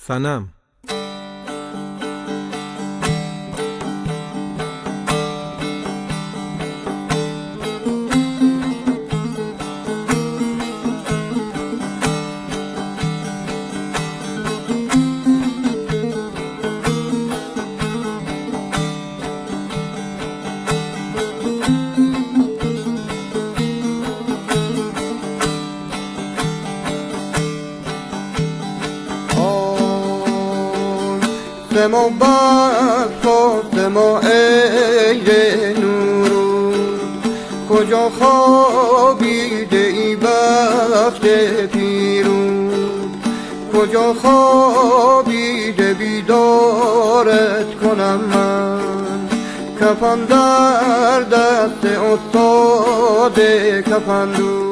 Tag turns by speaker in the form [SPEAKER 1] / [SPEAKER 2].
[SPEAKER 1] صنم.
[SPEAKER 2] سما بخت و سما ای نورود، کجا خوابیده ای بخت پیرود، کجا خوابیده بیدارت کنم من، کفن در دست استاد کفندو.